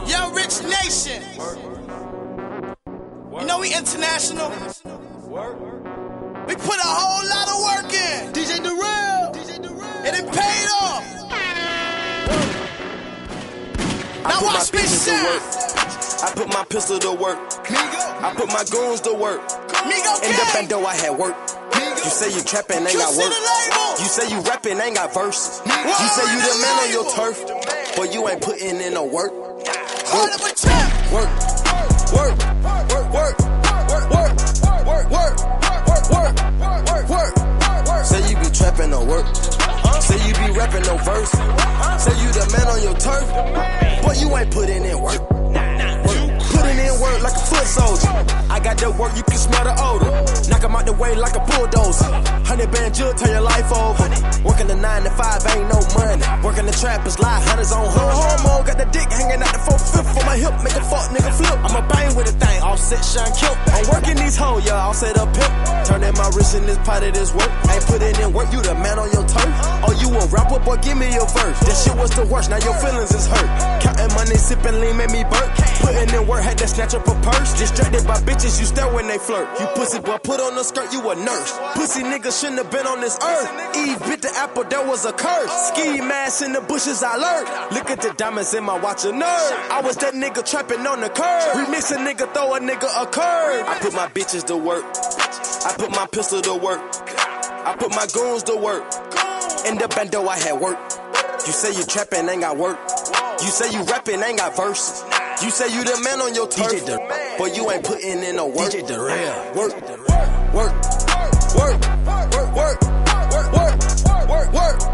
Young Rich Nation. You know we international. We put a whole lot of work in. DJ Durrell. And it paid off. Now watch me shine. I put my pistol to work. I put my goons to work. In the bando I had work. You say you trapping, ain't got work. You say you rapping, ain't got verses. You say you the man on your turf, but you ain't putting in no work. Work, work, work, work, work, work, work, work. Say you be trapping, no work. Say you be rapping, no verse. Say you the man on your turf, but you ain't putting in work. Putting in work like a foot soldier. I got that work, you can smell the odor. Knock 'em out the way like a bulldozer. 100-band jug, turn your life over. Working the 9 to 5, ain't no money. Working the trap is lie, hunters on hunt. Hormone, got the dick hanging out the 4/5 for my hip. Make a fuck nigga flip. I'ma bang with the thing, offset, shine, kill. I'm working these hoes, yeah, all set up pimp. Turning my wrist in this pot of this work. Ain't putting in work, you the man on your turf. Oh, you a rapper, boy, give me your verse. That shit was the worst, now your feelings is hurt. Counting money, sipping lean, made me burp. Putting in work, had to snatch up a purse. Distracted by bitches, you stare when they flirt. You pussy boy, put on a skirt, you a nurse. Pussy nigga shouldn't have been on this earth. Eve bit the apple, that was a curse. Ski mask in the bushes, I lurk. Look at the diamonds in my watch, a nerd. I was that nigga trapping on the curb. Remix a nigga, throw a nigga a curve. I put my bitches to work. I put my pistol to work. I put my goons to work. In the bando I had work. You say you trapping, ain't got work. You say you rapping, ain't got verses. You say you the man on your turf, but you ain't putting in no work. DJ Durrell. Work, work, work, work, work, work, work, work,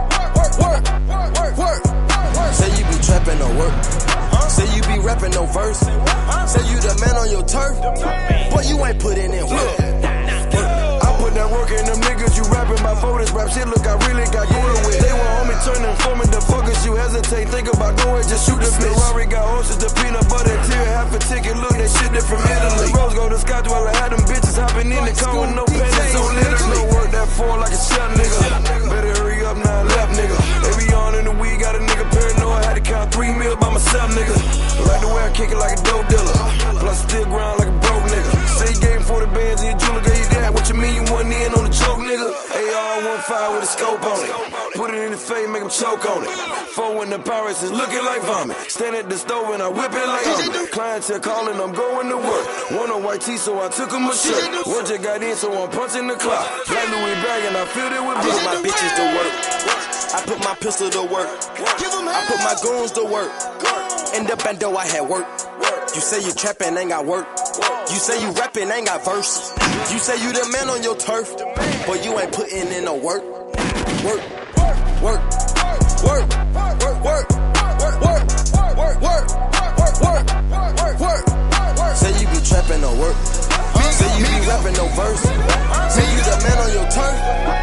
work, work. Say you be trapping, no work. Say you be rapping, no verse. Say you the man on your turf, but you ain't putting in work. Put that work in them niggas, you rapping about for this rap shit, look, I really got going with. They want on me turning for me, the fuckers you hesitate, think about going, just shoot the bitch. Ferrari got horses, the peanut butter, tear, half a ticket, look, that shit from Italy. Rose go to Scotch while I had them bitches hopping in the car with no panties, so literally. No work that fall like a shot, nigga. Better hurry up now, left, nigga. They be on in the weed, got a nigga paranoid, had to count 3 mil by myself, nigga. Like the way I kick it like a dope dealer, plus still grind like a broke nigga. Say you gave 40 bands and your jeweler gave you that, what you mean you wasn't in on the choke, nigga? AR-15 with a scope on it. Put it in his face, make him choke on it. 4 in the Pirates is looking like vomit. Stand at the stove and I whip it like omelet. Clientele calling, I'm going to work. Want a white tee, so I took him a shirt. Work just got in, so I'm punching the clock. Black Louis bag and I filled it with I put my bitches to work. I put my pistol to work. I put my goons to work. In the bando I had work. You say you trapping, ain't got work. You say you rapping, ain't got verses. You say you the man on your turf, but you ain't putting in no work. Work, work, work, work, work, work, work, work, work, work, work. Say you be trapping, no work. Say you be rapping, no verse. Say you the man on your turf,